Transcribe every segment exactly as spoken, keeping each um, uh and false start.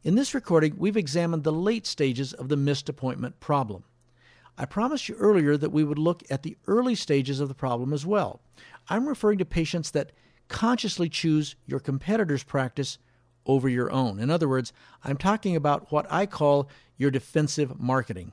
In this recording, we've examined the late stages of the missed appointment problem. I promised you earlier that we would look at the early stages of the problem as well. I'm referring to patients that consciously choose your competitor's practice over your own. In other words, I'm talking about what I call your defensive marketing,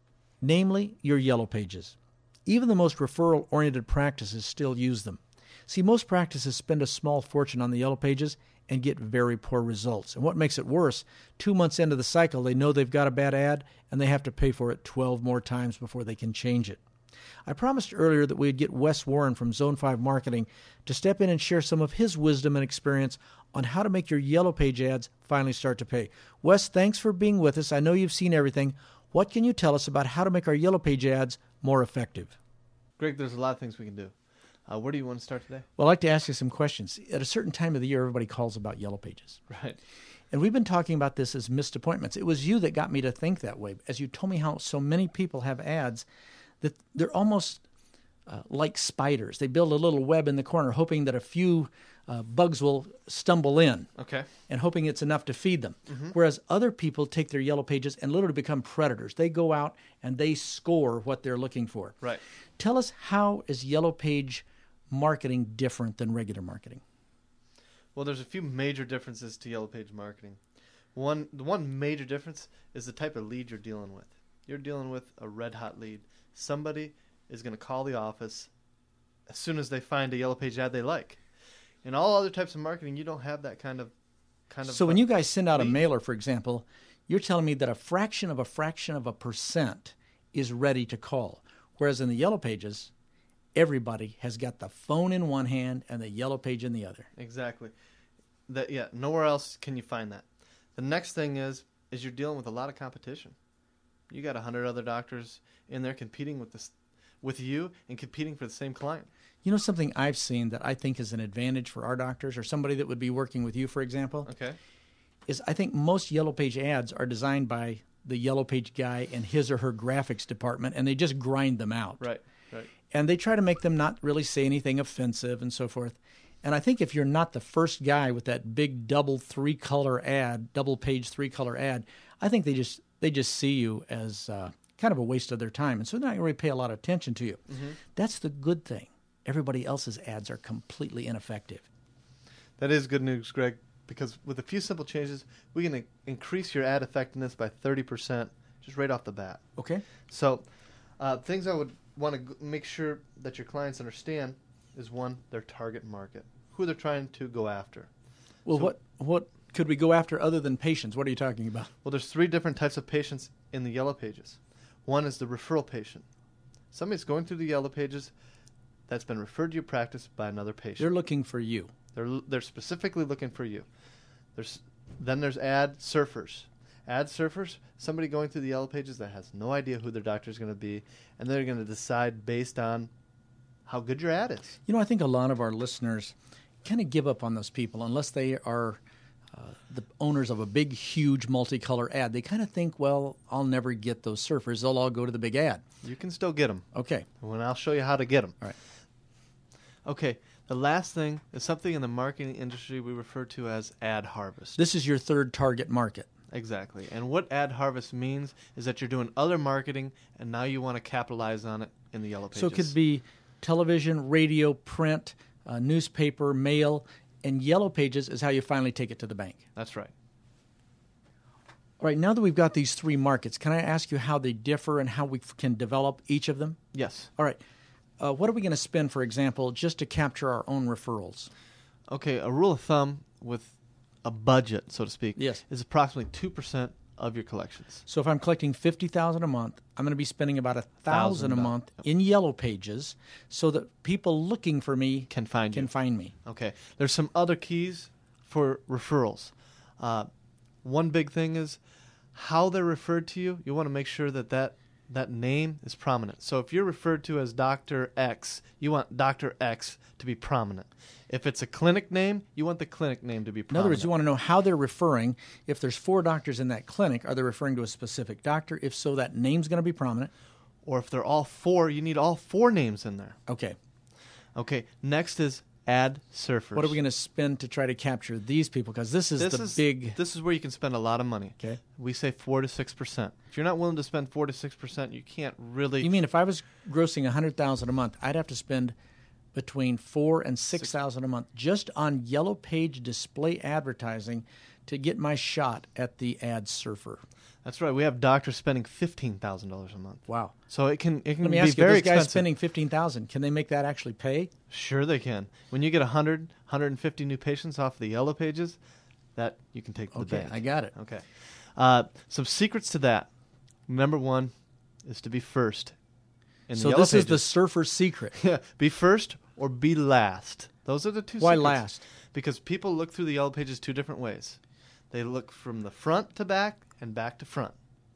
namely your Yellow Pages. Even the most referral-oriented practices still use them. See, most practices spend a small fortune on the Yellow Pages and get very poor results. And what makes it worse, two months into the cycle, they know they've got a bad ad, and they have to pay for it twelve more times before they can change it. I promised earlier that we'd get Wes Warren from Zone five Marketing to step in and share some of his wisdom and experience on how to make your Yellow Page ads finally start to pay. Wes, thanks for being with us. I know you've seen everything. What can you tell us about how to make our Yellow Page ads more effective? Greg, there's a lot of things we can do. Uh, where do you want to start today? Well, I'd like to ask you some questions. At a certain time of the year, everybody calls about Yellow Pages. Right. And we've been talking about this as missed appointments. It was you that got me to think that way, as you told me how so many people have ads that they're almost uh, like spiders. They build a little web in the corner, hoping that a few uh, bugs will stumble in. Okay. And hoping it's enough to feed them. Mm-hmm. Whereas other people take their Yellow Pages and literally become predators. They go out and they score what they're looking for. Right. Tell us, how is Yellow Page marketing different than regular marketing? Well, there's a few major differences to Yellow Page marketing. One, the one major difference is the type of lead you're dealing with. You're dealing with a red-hot lead. Somebody is going to call the office as soon as they find a Yellow Page ad they like. In all other types of marketing, you don't have that kind of kind of. So when you guys send out lead. a mailer, for example, you're telling me that a fraction of a fraction of a percent is ready to call, whereas in the Yellow Pages, everybody has got the phone in one hand and the Yellow Page in the other. Exactly. That yeah, nowhere else can you find that. The next thing is is you're dealing with a lot of competition. You got a hundred other doctors in there competing with this, with you and competing for the same client. You know something I've seen that I think is an advantage for our doctors, or somebody that would be working with you, for example, Okay. is I think most Yellow Page ads are designed by the Yellow Page guy and his or her graphics department, and they just grind them out. Right. Right. And they try to make them not really say anything offensive and so forth. And I think if you're not the first guy with that big double three-color ad, double-page three-color ad, I think they just they just see you as uh, kind of a waste of their time. And so they're not going to really pay a lot of attention to you. Mm-hmm. That's the good thing. Everybody else's ads are completely ineffective. That is good news, Greg, because with a few simple changes, we can increase your ad effectiveness by thirty percent just right off the bat. Okay. So uh, things I would want to g- make sure that your clients understand is, one, their target market, who they're trying to go after. Well, So- what what could we go after other than patients? What are you talking about? Well, there's three different types of patients in the Yellow Pages. One is the referral patient. Somebody's going through the Yellow Pages that's been referred to your practice by another patient. They're looking for you. They're they're specifically looking for you. There's then there's ad surfers. Ad surfers, somebody going through the Yellow Pages that has no idea who their doctor is going to be, and they're going to decide based on how good your ad is. You know, I think a lot of our listeners kind of give up on those people unless they are uh, the owners of a big, huge, multicolor ad. They kind of think, well, I'll never get those surfers. They'll all go to the big ad. You can still get them. Okay. And I'll show you how to get them. All right. Okay. The last thing is something in the marketing industry we refer to as ad harvest. This is your third target market. Exactly. And what ad harvest means is that you're doing other marketing, and now you want to capitalize on it in the Yellow Pages. So it could be television, radio, print, uh, newspaper, mail, and Yellow Pages is how you finally take it to the bank. That's right. All right, now that we've got these three markets, can I ask you how they differ and how we f- can develop each of them? Yes. All right. Uh, what are we going to spend, for example, just to capture our own referrals? Okay, a rule of thumb with a budget, so to speak, Yes. is approximately two percent of your collections. So if I'm collecting fifty thousand dollars a month, I'm going to be spending about one thousand dollars a Thousand month dollars. in Yellow Pages so that people looking for me Can find can you. find me. Okay. There's some other keys for referrals. Uh, one big thing is how they're referred to you. You want to make sure that, that that name is prominent. So if you're referred to as Doctor X, you want Doctor X to be prominent. If it's a clinic name, you want the clinic name to be In prominent. other words, you want to know how they're referring. If there's four doctors in that clinic, are they referring to a specific doctor? If so, that name's going to be prominent. Or if they're all four, you need all four names in there. Okay. Okay, next is ad surfers. What are we going to spend to try to capture these people? Because this is this the is, big... This is where you can spend a lot of money. Okay. We say four to six percent. If you're not willing to spend four to six percent, you can't really... You mean if I was grossing one hundred thousand dollars a month, I'd have to spend between four and six thousand dollars a month just on Yellow Page display advertising to get my shot at the ad surfer. That's right. We have doctors spending fifteen thousand dollars a month. Wow. So it can it can Let me be ask you, very those guys expensive. spending fifteen thousand dollars, can they make that actually pay? Sure they can. When you get one hundred, one hundred fifty new patients off the Yellow Pages, that you can take to the Okay, bank. I got it. Okay. Uh, some secrets to that. Number one is to be first in So the Yellow this is Pages. the surfer's secret. Yeah, be first or be last. Those are the two Why secrets. last? Because people look through the Yellow Pages two different ways. They look from the front to back and back to front.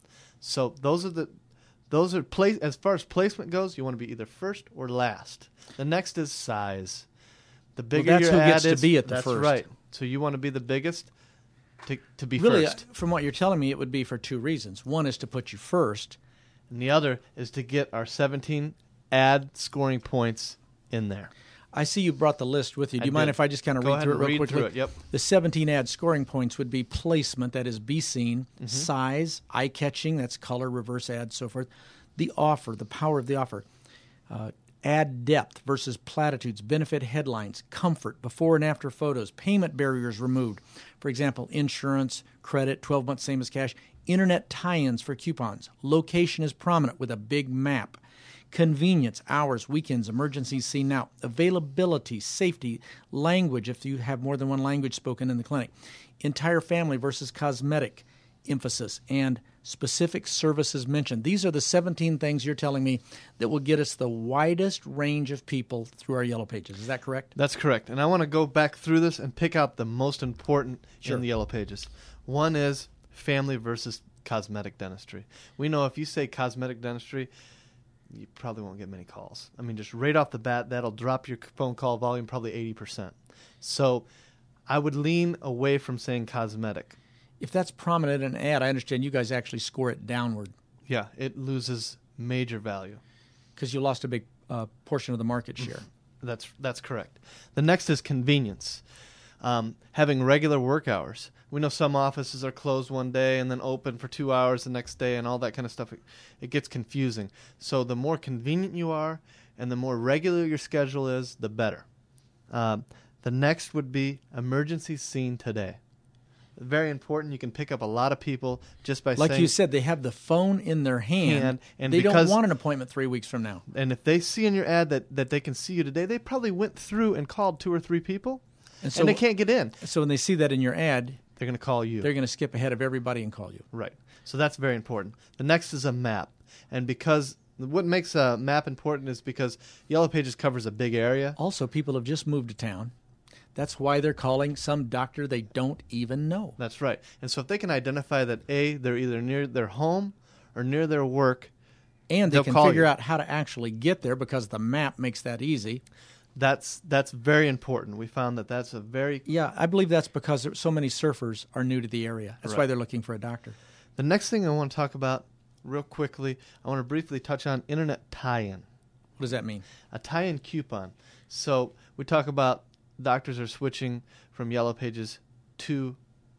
So those are the those are place as far as placement goes, you want to be either first or last. The next is size. The bigger that's your who ad gets to is, be at the that's first. right. So you want to be the biggest to to be Really, first. uh, from what you're telling me, it would be for two reasons. One is to put you first. And the other is to get our seventeen ad scoring points in there. I see you brought the list with you. Do I you mind did. if I just kind of Go read ahead through it and real read quickly? through it, yep. The seventeen ad scoring points would be placement, that is be seen, Mm-hmm. size, eye-catching, that's color, reverse ad, so forth. The offer, the power of the offer. Uh, ad depth versus platitudes, benefit headlines, comfort, before and after photos, payment barriers removed. For example, insurance, credit, twelve months same as cash, internet tie-ins for coupons. Location is prominent with a big map. Convenience, hours, weekends, emergencies seen now. Availability, safety, language if you have more than one language spoken in the clinic. Entire family versus cosmetic emphasis, and specific services mentioned. These are the seventeen things you're telling me that will get us the widest range of people through our Yellow Pages. Is that correct? That's correct. And I want to go back through this and pick out the most important Sure. in the Yellow Pages. One is family versus cosmetic dentistry. We know if you say cosmetic dentistry, you probably won't get many calls. I mean, just right off the bat, that'll drop your phone call volume probably eighty percent. So I would lean away from saying cosmetic. If that's prominent in an ad, I understand you guys actually score it downward Yeah, it loses major value. because you lost a big uh, portion of the market share. That's that's correct. The next is convenience. Um, having regular work hours. We know some offices are closed one day and then open for two hours the next day and all that kind of stuff. It, it gets confusing. So the more convenient you are and the more regular your schedule is, the better. Um, the next would be emergencies seen today. Very important. You can pick up a lot of people just by Like saying... you said, they have the phone in their hand, Hand, and they don't because- want an appointment three weeks from now. And if they see in your ad that, that they can see you today, they probably went through and called two or three people, And and, so, they can't get in. so when they see that in your ad, They're going to call you. they're going to skip ahead of everybody and call you. Right. So that's very important. The next is a map. And because what makes a map important is because Yellow Pages covers a big area. Also, people have just moved to town. That's why they're calling some doctor they don't even know. That's right. And so if they can identify that, A, they're either near their home or near their work, And they They'll can call figure you. out how to actually get there because the map makes that easy. that's that's very important. We found that that's a very... Yeah, I believe that's because there, so many surfers are new to the area. That's why Right. they're looking for a doctor. The next thing I want to talk about real quickly, I want to briefly touch on internet tie-in. What does that mean? A tie-in coupon. So we talk about doctors are switching from Yellow Pages to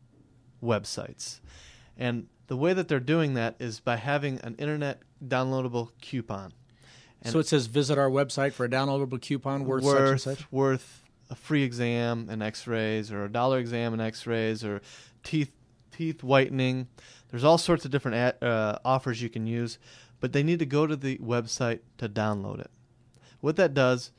websites. And the way that they're doing that is by having an internet downloadable coupon. And So it says visit our website for a downloadable coupon worth, worth, such and such? worth a free exam and x-rays, or a dollar exam and x-rays, or teeth teeth whitening. There's all sorts of different ad, uh, offers you can use, but they need to go to the website to download it. What that does...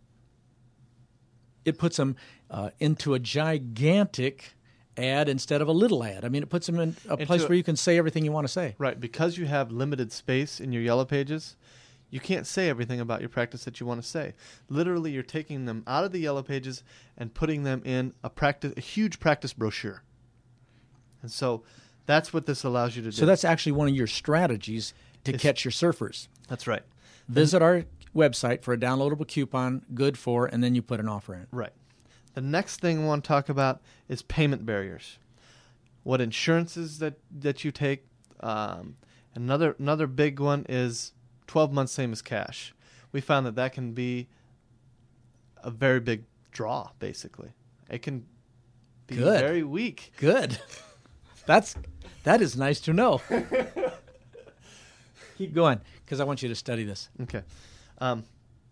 It puts them uh, into a gigantic ad instead of a little ad. I mean, it puts them in a Into place a- where you can say everything you want to say. Right, because you have limited space in your Yellow Pages, you can't say everything about your practice that you want to say. Literally, you're taking them out of the Yellow Pages and putting them in a practice, a huge practice brochure. And so that's what this allows you to do. So that's actually one of your strategies to It's- catch your surfers. That's right. Visit our website for a downloadable coupon, good for, and then you put an offer in. Right. The next thing I want to talk about is payment barriers. What insurances that, that you take. Um, another another big one is twelve months same as cash. We found that that can be a very big draw, basically. It can be Good. very weak. Good. That's that is nice to know. Keep going, because I want you to study this. Okay. Um,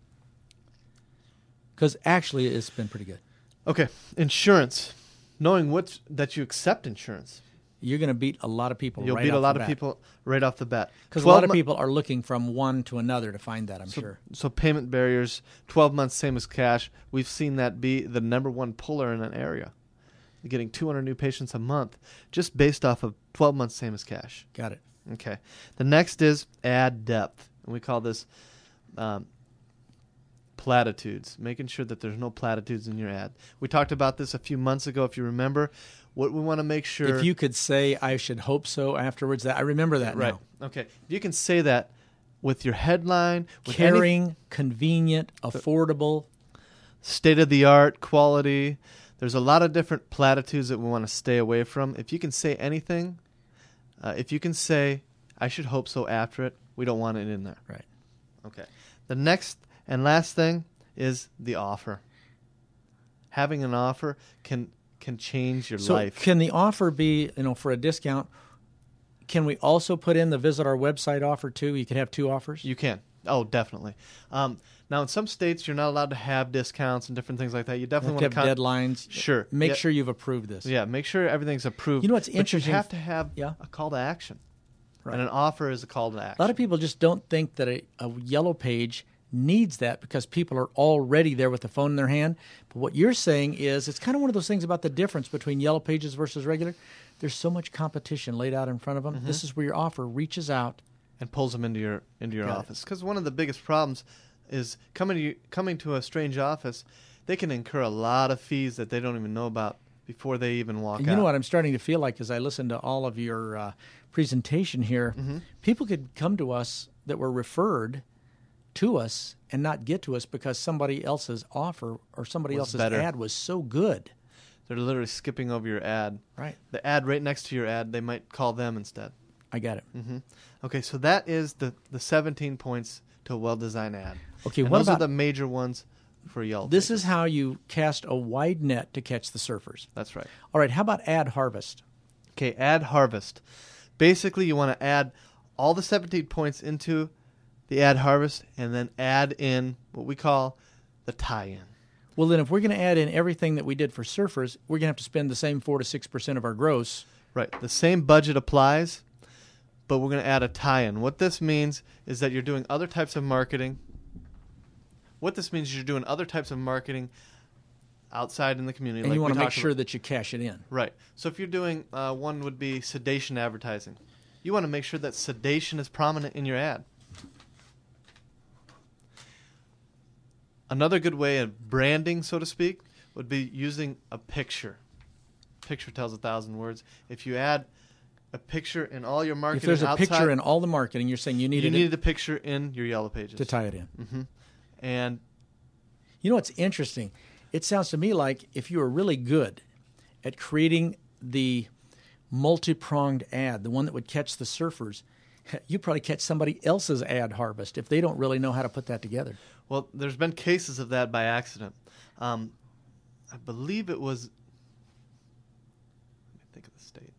Because actually, it's been pretty good. okay. Insurance. Knowing what that you accept insurance. You're going to beat a lot of people. You'll right beat a off lot the of bat. people right off the bat. Because a lot of mo- people are looking from one to another to find that, I'm so, sure. So payment barriers, twelve months, same as cash. We've seen that be the number one puller in an area. You're getting two hundred new patients a month just based off of twelve months, same as cash. Got it. Okay. The next is ad depth. And we call this um, platitudes, making sure that there's no platitudes in your ad. We talked about this a few months ago, if you remember. What we want to make sure... If you could say, I should hope so afterwards, that I remember that Right. now. Okay. If you can say that with your headline, with Caring, any convenient, affordable. state-of-the-art quality, there's a lot of different platitudes that we want to stay away from. If you can say anything, uh, if you can say, I should hope so after it, we don't want it in there. Right. Okay. The next and last thing is the offer. Having an offer can can change your So life. can the offer be, you know, for a discount, can we also put in the visit our website offer too? You could have two offers? You can. Oh, definitely. Um, now, in some states, you're not allowed to have discounts and different things like that. You You definitely have want to to have con- deadlines. Sure. Make Yeah. sure you've approved this. Yeah, make sure everything's approved. You know what's But interesting? you have to have Yeah. a call to action. Right. And an offer is a call to action. A lot of people just don't think that a, a yellow page needs that because people are already there with the phone in their hand. But what you're saying is it's kind of one of those things about the difference between yellow pages versus regular. There's so much competition laid out in front of them. Mm-hmm. This is where your offer reaches out. and pulls them into your into your Got it. office. Because one of the biggest problems is coming to you, coming to a strange office. They can incur a lot of fees that they don't even know about before they even walk And out. you know what I'm starting to feel like as I listen to all of your uh, presentation here, Mm-hmm. people could come to us that were referred to us and not get to us because somebody else's offer or somebody Was else's better. ad was so good. They're literally skipping over your ad. Right. The ad right next to your ad, they might call them instead. I got it. Mm-hmm. Okay, so that is the, the seventeen points to a well-designed ad. Okay, and what those about are the major ones for Yellow this Pages. is how you cast a wide net to catch the surfers. That's right. All right, how about ad harvest? Okay, ad harvest. Basically, you want to add all the seventeen points into the ad harvest and then add in what we call the tie-in. Well, then if we're going to add in everything that we did for surfers, we're going to have to spend the same four to six percent of our gross. Right. The same budget applies, but we're going to add a tie-in. What this means is that you're doing other types of marketing. What this means is you're doing other types of marketing outside in the community. And like you want we to make talked sure about. that you cash it in. Right. So if you're doing, uh, one would be sedation advertising. You want to make sure that sedation is prominent in your ad. Another good way of branding, so to speak, would be using a picture. Picture tells a thousand words. If you add a picture in all your marketing If there's a outside, picture in all the marketing, you're saying you needed you it needed a picture in your Yellow Pages. to tie it in. hmm And You know what's interesting? It sounds to me like if you were really good at creating the multi-pronged ad, the one that would catch the surfers, you probably catch somebody else's ad harvest if they don't really know how to put that together. well, there's been cases of that by accident. Um, I believe it was. Let me think of the state.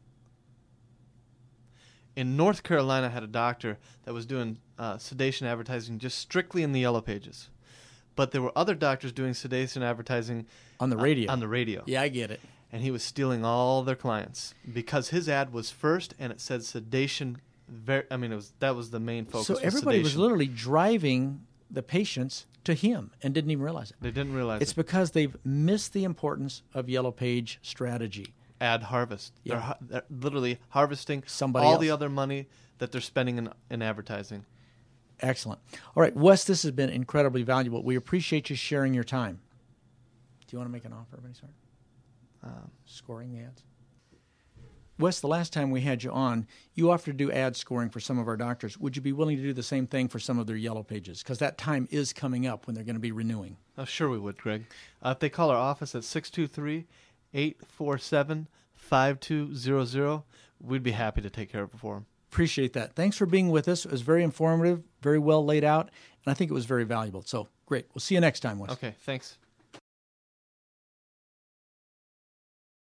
In North Carolina, I had a doctor that was doing uh, sedation advertising just strictly in the Yellow Pages, but there were other doctors doing sedation advertising On the uh, radio. on the radio, Yeah, I get it. and he was stealing all their clients because his ad was first, and it said sedation. Very, I mean, it was that was the main focus. So was everybody was sedation. literally driving the patients to him and didn't even realize it. They didn't realize It's it. because they've missed the importance of Yellow Page strategy. Ad harvest. Yeah. They're, har- they're literally harvesting Somebody all else. the other money that they're spending in, in advertising. Excellent. All right, Wes, this has been incredibly valuable. We appreciate you sharing your time. Do you want to make an offer of any sort? Um, Scoring the ads? Wes, the last time we had you on, you offered to do ad scoring for some of our doctors. Would you be willing to do the same thing for some of their Yellow Pages? Because that time is coming up when they're going to be renewing. oh, sure we would, Greg. Uh, if they call our office at six two three, eight four seven, five two zero zero, we'd be happy to take care of it for them. Appreciate that. Thanks for being with us. It was very informative, very well laid out, and I think it was very valuable. So, great. We'll see you next time, Wes. Okay, thanks.